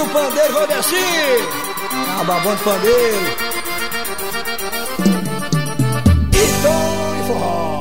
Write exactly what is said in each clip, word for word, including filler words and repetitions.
do pandeiro, Valdeci. Ah, babão do pandeiro. E tom e forró.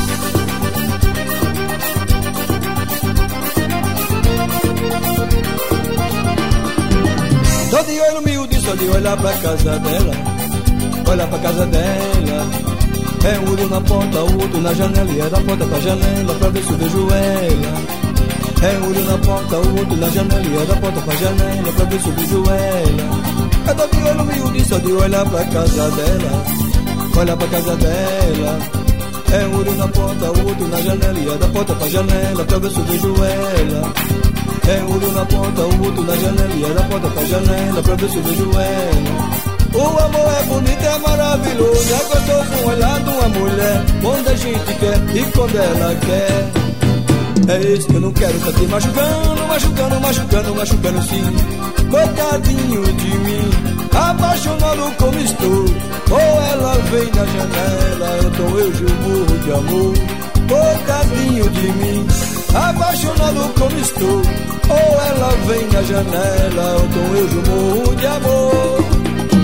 Tô de olho miúdo, só de olhar pra casa dela. Olhar pra casa dela. É um olho na porta, o outro na janela. E é da porta pra janela pra ver se eu vejo ela. É um olho na porta, o outro na janela. E é da porta pra janela pra ver se eu vejo ela. Eu tô de olho miúdo, só de olhar pra casa dela. Olhar pra casa dela. É um olho na porta, o outro na janela. E é da porta pra janela pra ver se eu vejo ela. É um olho na porta, o outro na janela. E é da porta pra janela pra ver se eu vejo ela. O amor é bonito, é maravilhoso. É gostoso olhar de uma mulher quando a gente quer e quando ela quer. É isso que eu não quero, tá te machucando, machucando, machucando, machucando sim. Coitadinho de mim, apaixonado como estou. Ou ela vem na janela, então eu já morro de amor. Coitadinho de mim, apaixonado como estou. Ou ela vem na janela, então eu já morro de amor.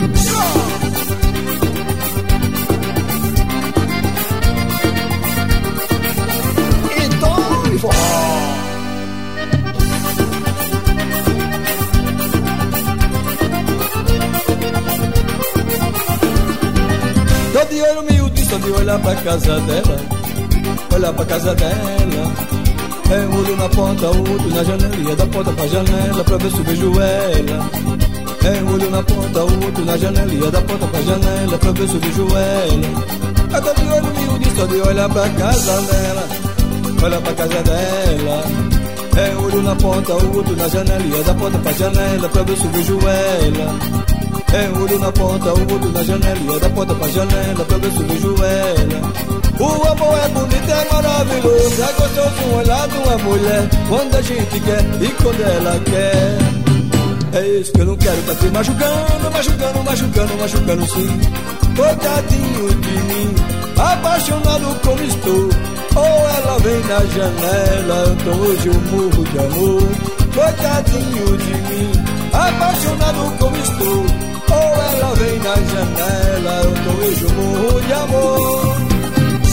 Tô de olho miúdo, só de olhar pra casa dela. Olhar pra casa dela. É um olho na porta, o outro na janela. E é da porta pra janela pra ver se eu vejo ela. É um olho na porta, o outro na janela. E é da porta pra janela pra ver se eu vejo ela. Eu tô de olho miúdo, só de olhar pra casa dela. Olhar pra casa dela. É um olho na porta, o outro na janela. E é da porta pra janela pra ver se eu vejo ela. É um olho na porta, o outro na janela. E é da porta pra janela pra ver se eu vejo ela. O amor é bonito, é maravilhoso. É gostoso olhar de uma mulher quando a gente quer e quando ela quer. É isso que eu não quero, tá te machucando, machucando, machucando, machucando sim. Coitadinho de mim, apaixonado como estou. Ou ela vem na janela, então hoje eu morro de amor. Coitadinho de mim, apaixonado como estou. Ou ela vem na janela, então hoje eu morro de amor.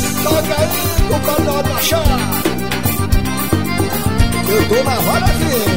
Toca aí, compadre da chá. Eu tô na vara aqui.